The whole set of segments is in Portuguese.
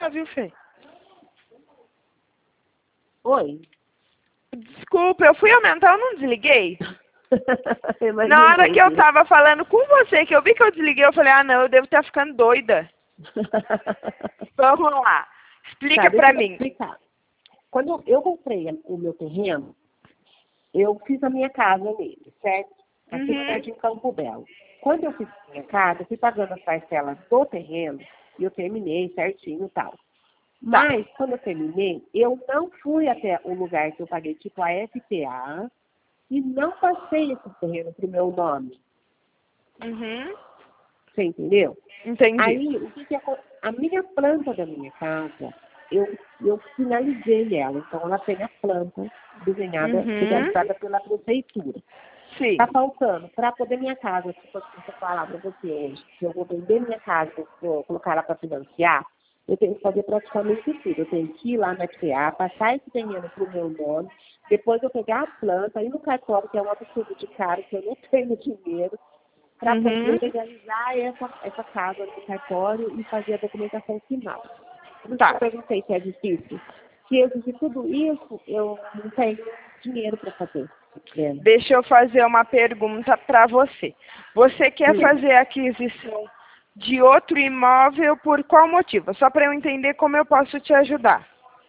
aumentar, viu, Fê? Oi? Desculpa, eu fui aumentar, eu não desliguei. Imaginei, Na hora que eu filha. tava falando com você, que eu vi que eu desliguei, eu falei, ah, não, eu devo estar ficando doida. Vamos lá. Explica Tá, deixa pra eu mim. explicar. Quando eu comprei o meu terreno, eu fiz a minha casa nele, certo? Aqui no Jardim Campo Belo. Quando eu fiz a minha casa, eu fui pagando as parcelas do terreno e eu terminei certinho e tal. Mas, quando eu terminei, eu não fui até o lugar que eu paguei, tipo a FPA, e não passei esse terreno pro meu nome. Uhum. Você entendeu? Entendi. Aí, o que a minha planta da minha casa, eu finalizei ela. Então, ela tem a planta desenhada, finalizada pela prefeitura. Sim. Tá faltando, para poder minha casa, tipo, se eu falar para você que eu vou vender minha casa, vou colocar ela para financiar, eu tenho que fazer praticamente tudo. Eu tenho que ir lá na FPA, passar esse dinheiro pro meu nome, depois eu pegar a planta, ir no cartório, que é um absurdo de caro, que eu não tenho dinheiro, para poder legalizar essa casa no cartório e fazer a documentação final. Por isso que eu perguntei se é difícil. Se eu exigir tudo isso, eu não tenho dinheiro para fazer. Deixa eu fazer uma pergunta para você. Você quer fazer a aquisição de outro imóvel por qual motivo? Só para eu entender como eu posso te ajudar.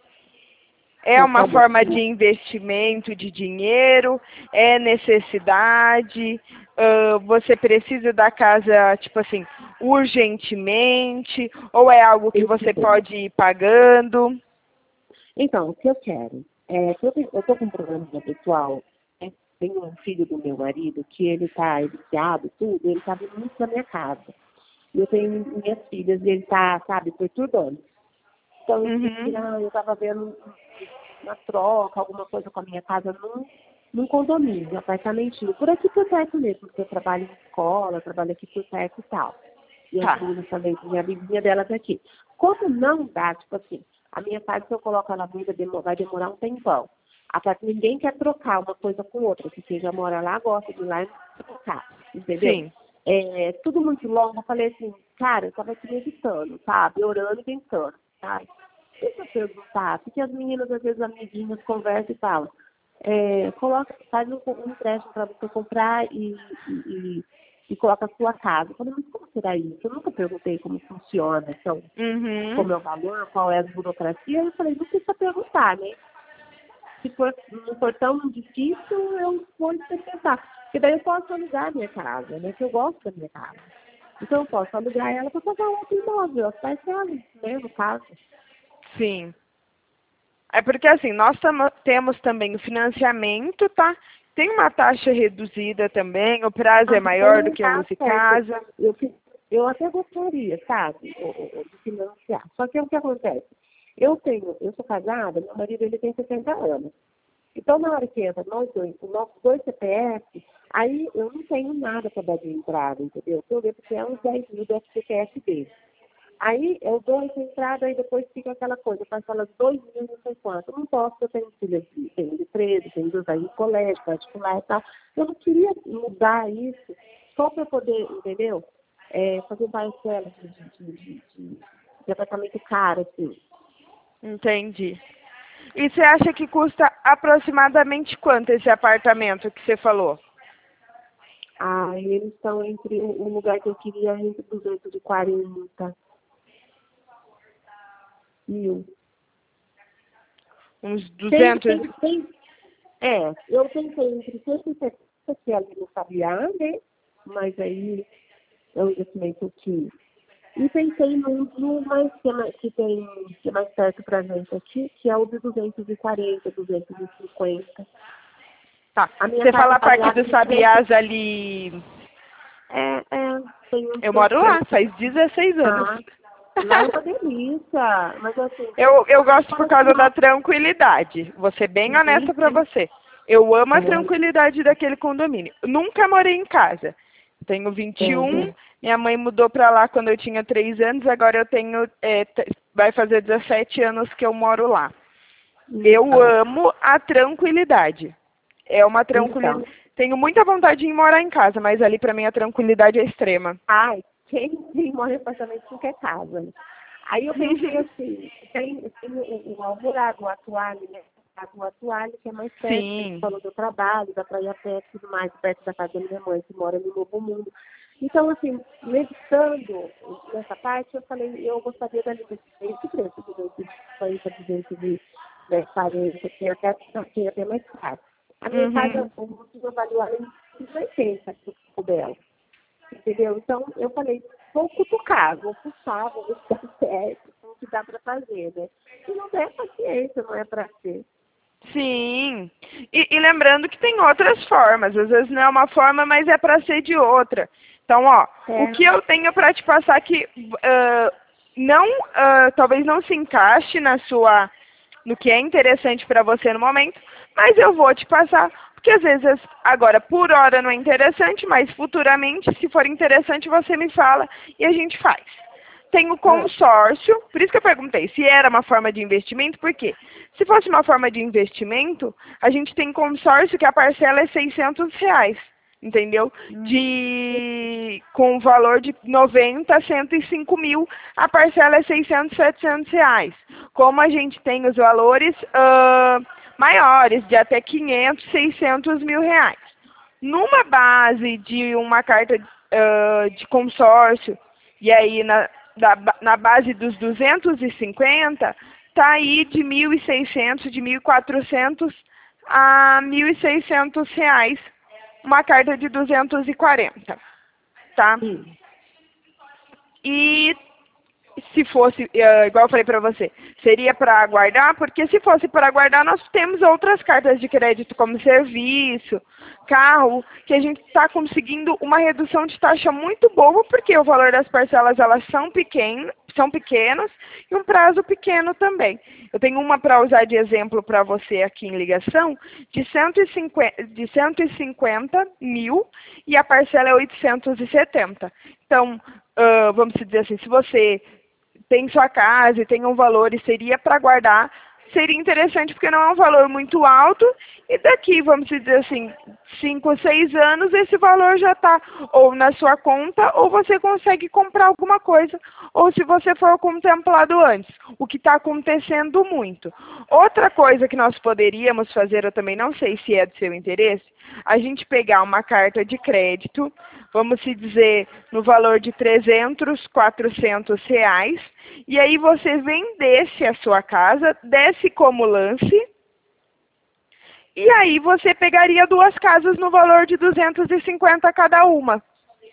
É uma forma de investimento de dinheiro? É necessidade? Você precisa da casa, tipo assim, urgentemente? Ou é algo que você pode ir pagando? Então, o que eu quero é que eu estou com um problema pessoal. Né? Tem um filho do meu marido que ele está viciado, tudo, ele está vindo muito na minha casa. E eu tenho minhas filhas e ele está, sabe, perturbando. Então, eu estava vendo uma troca, alguma coisa com a minha casa num condomínio, apartamentinho. Por aqui por perto mesmo, porque eu trabalho em escola, eu trabalho aqui por perto e tal. E as meninas também, minha vizinha dela tá aqui. Como não dá, tipo assim, a minha casa, se eu coloco ela venda, vai demorar um tempão. Ninguém quer trocar uma coisa com outra, porque quem já mora lá gosta de ir lá e trocar, entendeu? Sim. É tudo muito longo. Eu falei assim, cara, eu tava aqui meditando, sabe? Orando e pensando, sabe? Deixa eu perguntar, porque as meninas, às vezes, amiguinhas, conversam e falam, faz um empréstimo para você comprar e coloca a sua casa. Eu falei, mas como será isso? Eu nunca perguntei como funciona, então, como é o valor, qual é a burocracia. Eu falei, não precisa perguntar, né? Se não for tão difícil, eu vou experimentar. Porque daí eu posso alugar a minha casa, né? Que eu gosto da minha casa. Então eu posso alugar ela para pagar outro imóvel, as parcelas, né? No caso. Sim. É porque assim, nós temos também o financiamento, tá? Tem uma taxa reduzida também, o prazo é maior do que o Use Casa. Eu até gostaria, sabe, de financiar. Só que o que acontece? Eu sou casada, meu marido ele tem 60 anos. Então, na hora que entra nós dois, os nossos dois CPF, aí eu não tenho nada para dar de entrada, entendeu? Eu devo ter uns 10 mil do CPF dele. Aí eu dou essa entrada e depois fica aquela coisa, eu faço elas 2 mil, não sei quanto. Eu não posso, eu tenho filhas, tenho de 13, tenho 2 aí em colégio, particular e tal. Eu não queria mudar isso só para poder, entendeu? Fazer parcelas de apartamento caro, assim. Entendi. E você acha que custa aproximadamente quanto esse apartamento que você falou? Eles estão entre o lugar que eu queria entre 240 mil. Uns 200? Eu pensei entre 170, que é ali no Sabiá, né? Mas aí é um investimento que... E pensei no mais que é mais perto pra gente aqui, que é o de 240, 250. Tá. A minha Você casa fala a parte aliás, do Sabiás ali... tem um Eu moro lá, faz 16 anos. Lá é uma delícia. Mas assim... Eu gosto por causa da tranquilidade. Vou ser bem honesta pra você. Eu amo a tranquilidade daquele condomínio. Nunca morei em casa. Tenho 21, minha mãe mudou pra lá quando eu tinha 3 anos, agora eu tenho, vai fazer 17 anos que eu moro lá. Eu amo a tranquilidade. É uma tranquilidade. Tenho muita vontade de morar em casa, mas ali pra mim a tranquilidade é extrema. Quem mora em apartamento não quer casa. Aí eu pensei assim, tem o alvorado, o atuário, né? O atuário que é mais perto, Sim. você falou do trabalho, dá para ir a pé e tudo mais, perto da casa da minha mãe, que mora no Novo Mundo. Então, assim, meditando nessa parte, eu falei, eu gostaria da esse preço, de 240, 240, tem até mais caro. A minha casa, o múltiplo avaliou em 180 pro dela. Entendeu? Então, eu falei, vou cutucar, vou puxar, vou ver se dá certo, o que dá para fazer, né? Se não der, paciência, não é para ser. Sim. E lembrando que tem outras formas. Às vezes não é uma forma, mas é para ser de outra. Então, ó, o que eu tenho para te passar que não, talvez não se encaixe no que é interessante para você no momento, mas eu vou te passar, porque às vezes agora por hora não é interessante, mas futuramente, se for interessante, você me fala e a gente faz. Tem o consórcio, por isso que eu perguntei se era uma forma de investimento, porque se fosse uma forma de investimento, a gente tem consórcio que a parcela é R$600, entendeu? Com o valor de 90 a 105 mil, a parcela é 600, R$700. Como a gente tem os valores maiores, de até 500, 600 mil reais. Numa base de uma carta de consórcio, e aí na base dos 250, está aí de 1.600, de 1.400 a 1.600 reais, uma carta de 240, tá? E se fosse, igual eu falei para você, seria para guardar, porque se fosse para guardar, nós temos outras cartas de crédito, como serviço, carro, que a gente está conseguindo uma redução de taxa muito boa, porque o valor das parcelas elas são pequenos e um prazo pequeno também. Eu tenho uma para usar de exemplo para você aqui em ligação, de 150 mil e a parcela é 870. Então, vamos dizer assim, se você tem sua casa e tem um valor e seria para guardar, seria interessante porque não é um valor muito alto e daqui, vamos dizer assim, 5 ou 6 anos, esse valor já está ou na sua conta ou você consegue comprar alguma coisa, ou se você for contemplado antes, o que está acontecendo muito. Outra coisa que nós poderíamos fazer, eu também não sei se é do seu interesse, a gente pegar uma carta de crédito, vamos se dizer, no valor de 300, 400 reais, e aí você vendesse a sua casa, desse como lance, e aí você pegaria 2 casas no valor de 250 cada uma.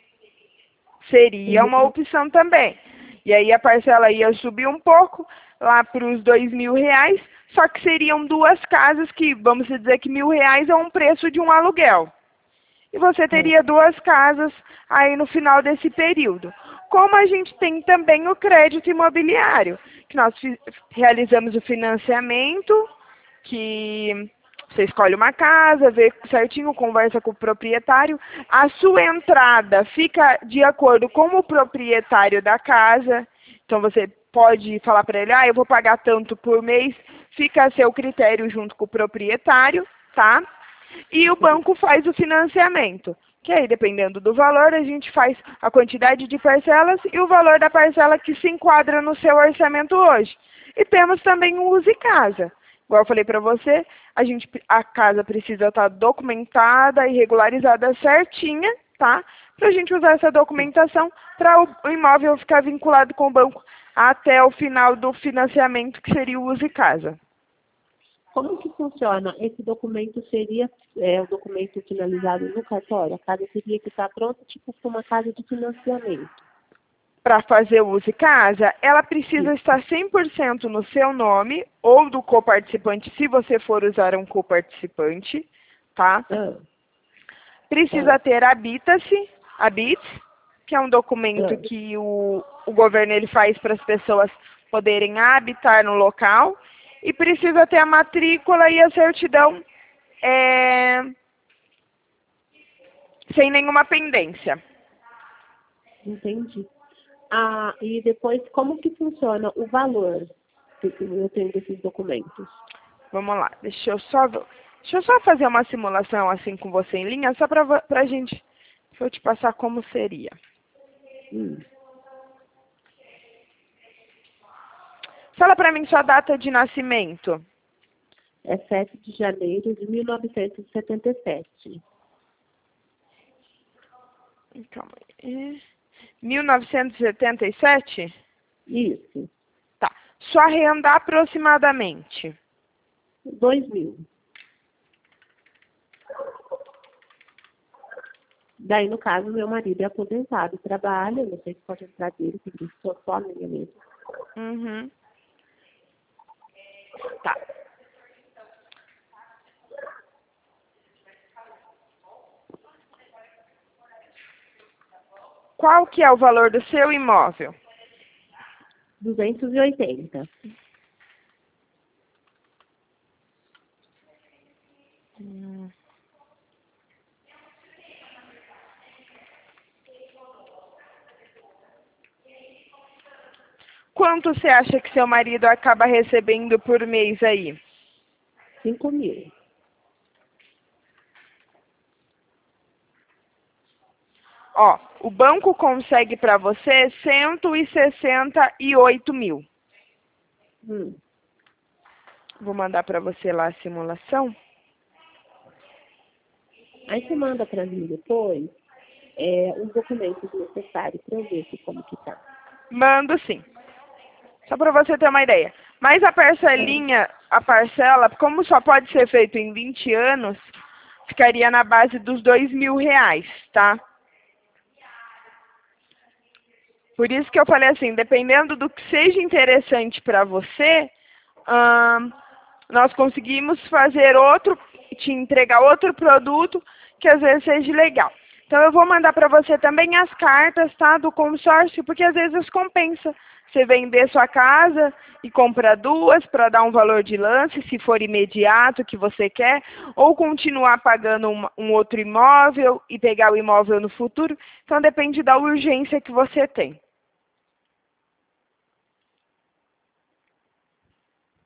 Seria uma opção também. E aí a parcela ia subir um pouco, lá para os R$2.000, só que seriam 2 casas que, vamos dizer que R$1.000 é um preço de um aluguel. E você teria 2 casas aí no final desse período. Como a gente tem também o crédito imobiliário, que nós realizamos o financiamento, que você escolhe uma casa, vê certinho, conversa com o proprietário, a sua entrada fica de acordo com o proprietário da casa, então você pode falar para ele, eu vou pagar tanto por mês, fica a seu critério junto com o proprietário, tá? E o banco faz o financiamento, que aí, dependendo do valor, a gente faz a quantidade de parcelas e o valor da parcela que se enquadra no seu orçamento hoje. E temos também o Use Casa. Igual eu falei para você, a casa precisa estar documentada e regularizada certinha, tá? Para a gente usar essa documentação para o imóvel ficar vinculado com o banco até o final do financiamento, que seria o Use Casa. Como que funciona? Esse documento seria o documento finalizado no cartório? A casa teria que estar pronta, tipo uma casa de financiamento. Para fazer o Use Casa, ela precisa estar 100% no seu nome ou do coparticipante, se você for usar um coparticipante, tá? Precisa ter Habita-se, que é um documento que o governo ele faz para as pessoas poderem habitar no local. E precisa ter a matrícula e a certidão sem nenhuma pendência. Entendi. E depois, como que funciona o valor que eu tenho desses documentos? Vamos lá, deixa eu só fazer uma simulação assim com você em linha, só para a gente, deixa eu te passar como seria. Fala para mim sua data de nascimento. É 7 de janeiro de 1977. Calma aí. 1977? Isso. Tá. Sua renda aproximadamente? 2.000. Daí, no caso, meu marido é aposentado, trabalha, não sei se pode entrar dele, que ele só minha mesmo. Uhum. Tá. Qual que é o valor do seu imóvel? 280. Quanto você acha que seu marido acaba recebendo por mês aí? 5.000. Ó, o banco consegue para você 168 mil. Vou mandar para você lá a simulação. Aí você manda para mim depois os documentos necessários para eu ver como que tá. Mando sim. Só para você ter uma ideia. Mas a parcela, como só pode ser feito em 20 anos, ficaria na base dos R$ 2.000, tá? Por isso que eu falei assim, dependendo do que seja interessante para você, nós conseguimos te entregar outro produto que às vezes seja legal. Então eu vou mandar para você também as cartas, tá, do consórcio, porque às vezes compensa você vender sua casa e comprar duas para dar um valor de lance, se for imediato que você quer, ou continuar pagando um outro imóvel e pegar o imóvel no futuro. Então depende da urgência que você tem.